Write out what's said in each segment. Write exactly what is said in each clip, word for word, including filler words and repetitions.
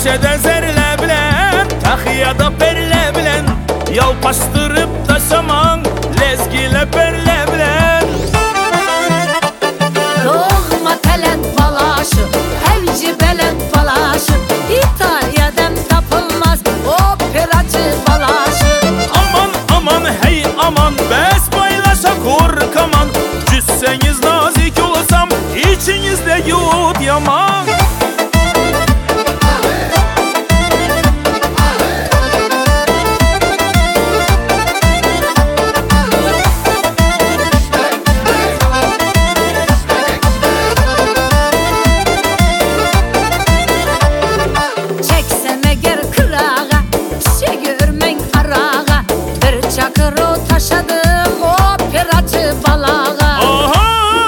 keçədə zərlə bilən, taxıyada perlə bilən, yalpastırıb taşaman, lezgilə perlə bilən. Doğma talent balaşı, evci belent balaşı, İtalya'dan tapılmaz operacı balaşı. Aman aman hey aman, bəs paylaşa korkaman, cüssəniz nazik olasam, içinizdə yut yaman. Taşadım operacı balağa. Aha!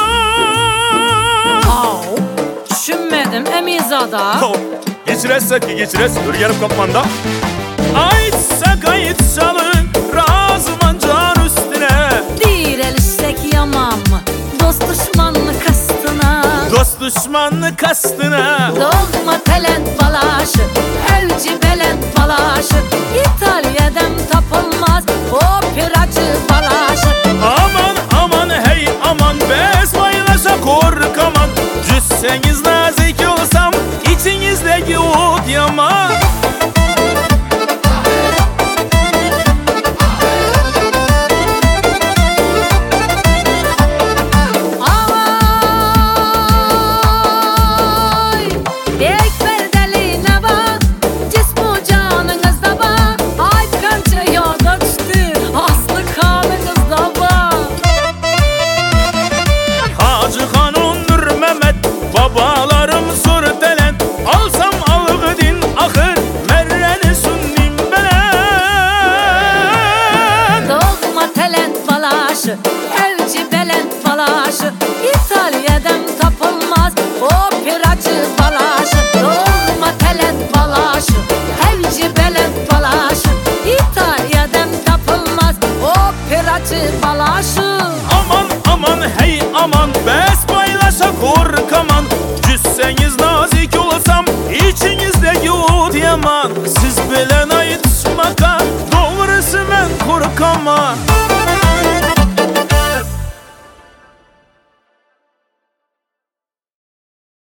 Au, düşünmedim emizada. Oh, geçirəzsə ki, geçirəz, ürgənib qapmanda. Aytsa qayıt çalın, razıman can üstüne. Deyir elişsek yaman mı, dost düşmanlı kastına. Dost düşmanlı kastına. Doğma talent balaşı, evci belent balaşı, İtalya'dan tapılmaz operacı balaşı. Aman aman hey aman, bəs paylaşa korkaman, cüssəniz nazik olsam, içinizdə yut yaman. Babalarım sur talent, alsam alğı din axır, mərrəni sunnim belən. Doğma talent balaşı, evci belent balaşı, İtalya'dan tapılmaz operacı balaşı. Doğma talent balaşı, evci belent balaşı, İtalya'dan tapılmaz operacı balaşı. Aman aman hey aman, bəs paylaşa korkaman, cüssəniz nazik olasam, içinizdə yut yaman. Siz belən ayıtmaqa, doğrusu mən korkaman.